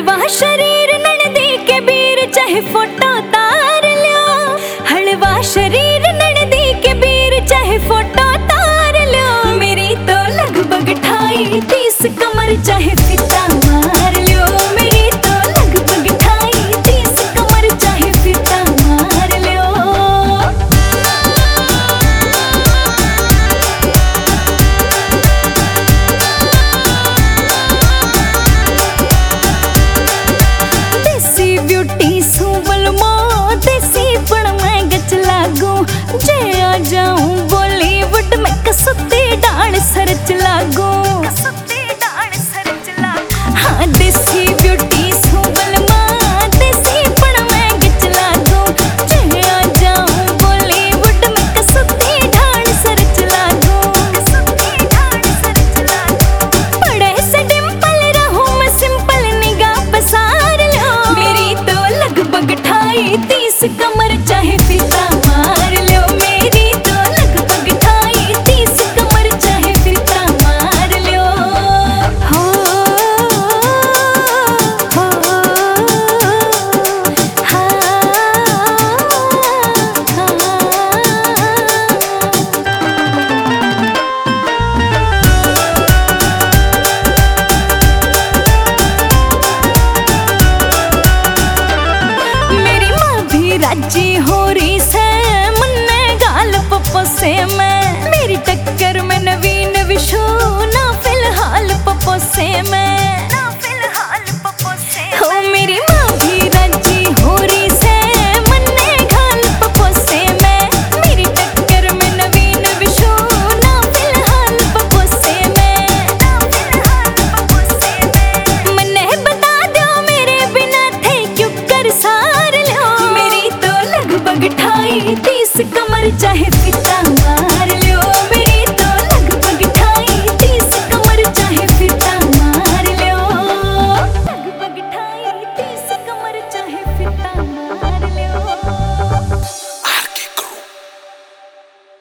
हलवा शरीर ननदी के बीर चाहे फोटो तार लो। हलवा शरीर ननदी के बीर चाहे फोटो तार लो। मेरी तो लगभग 28-30 कमर चाहे फिता मार लो। मेरी तो लगभग 28-30 कमर चाहे फिता मार लो। देसी ब्यूटी सुबल मो देसी पण मैं गच लागू। जे आ जाऊं बॉलीवुड में कसुती डांस सरच लागू। हाँ देसी ब्यूटी सुबल मां देसी पण मैं गच लागू। जे आ जाऊं बॉलीवुड में कसुती डांस सरच लागू। बड़े से डिंपल रहूं मैं सिंपल निगाह पसार लो। मेरी तो लगभग 28-30 कमर चाहे फिता मार लो। मेरी तो लगभग 28-30 कमर चाहे फिता मार लो। हो हाँ मेरी माँ भी राजी हो रही से मन्ने गाल पप्पो से मैं। मेरी टक्कर में नवीन विशु ना फिलहाल पप्पो से मैं। हो मेरी माँ भी राजी हो रही से मन्ने गाल पप्पो से मैं। मेरी टक्कर में नवीन विशु ना फिलहाल पप्पो से मैं। मन्ने बता दो मेरे बिना थे क्यों कर सार लो। मेरी तो लगभग 28-30 कमर चाहे फिता मार